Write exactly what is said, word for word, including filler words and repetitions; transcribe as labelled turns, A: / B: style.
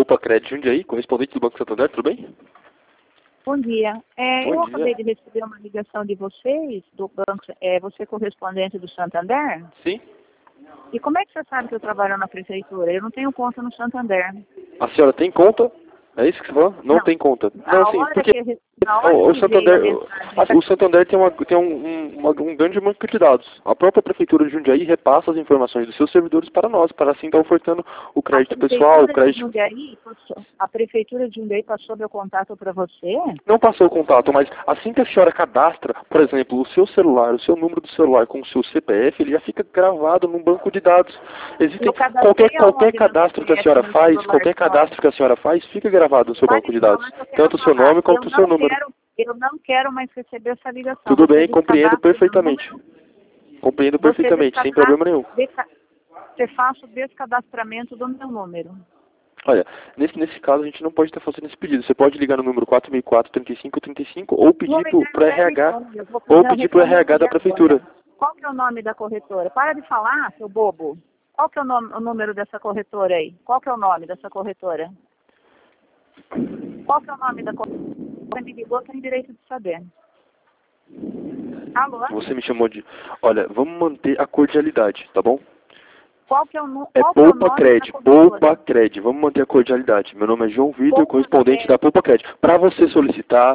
A: Poupa Crédito Jundiaí, correspondente do Banco Santander, tudo bem?
B: Bom dia. É,
A: Bom
B: eu
A: dia.
B: acabei de receber uma ligação de vocês, do banco, é, você é correspondente do Santander?
A: Sim.
B: E como é que você sabe que eu trabalho na prefeitura? Eu não tenho conta no Santander.
A: A senhora tem conta? É isso que você falou? Não,
B: Não.
A: tem conta.
B: Na
A: Não, sim,
B: hora
A: porque
B: que, re- na hora
A: o, o
B: que veio a
A: Santander,
B: mensagem...
A: o, o Santander tem, uma, tem um, um, uma- um grande banco de dados. A própria prefeitura de Jundiaí repassa as informações dos seus servidores para nós, para assim estar ofertando o
B: A
A: crédito pessoal, o
B: prefeitura de
A: crédito...
B: Jundiaí passou, a prefeitura de Jundiaí passou meu contato para você?
A: Não passou o contato, mas assim que a senhora cadastra, por exemplo, o seu celular, o seu número do celular com o seu C P F, ele já fica gravado num banco de dados. Existem
B: Eu cadastrei
A: qualquer, qualquer
B: aonde meu
A: cadastro que a
B: C P F
A: senhora
B: no
A: faz,
B: celular,
A: qualquer
B: senhora?
A: cadastro que a senhora faz, fica gravado no seu
B: Pare
A: banco de
B: de
A: dados.
B: falar que eu quero
A: Tanto o seu
B: falar.
A: nome
B: Eu
A: quanto o seu
B: não
A: número.
B: quero, eu não quero mais receber essa ligação.
A: Tudo
B: Você
A: bem, compreendo
B: descadastra meu
A: perfeitamente.
B: número,
A: Compreendo
B: você
A: perfeitamente, sem problema nenhum.
B: descadastra, você faça o descadastramento do meu número.
A: Olha, nesse, nesse caso a gente não pode estar fazendo esse pedido. Você pode ligar no número quatro mil e quatro, trinta e cinco, trinta e cinco ou pedir
B: Vou ligar
A: para o
B: no
A: R H,
B: telefone, eu vou
A: ou
B: fazer a
A: pedir para o R H da
B: reclamação
A: prefeitura.
B: agora. Qual que é o nome da corretora? Para de falar, seu bobo. Qual que é o, nome, o número dessa corretora aí? Qual que é o nome dessa corretora? Qual que é o nome da corretora? Você me ligou, tem direito de saber. Alô?
A: Você me chamou de... Olha, vamos manter a cordialidade, tá bom?
B: Qual que é o, nu-
A: É
B: qual que é o
A: Poupa
B: nome
A: Cred,
B: da corretora?
A: Poupa Cred. Vamos manter a cordialidade. Meu nome é João Vitor,
B: Poupa
A: correspondente
B: Cred.
A: da Poupa Cred. Para você solicitar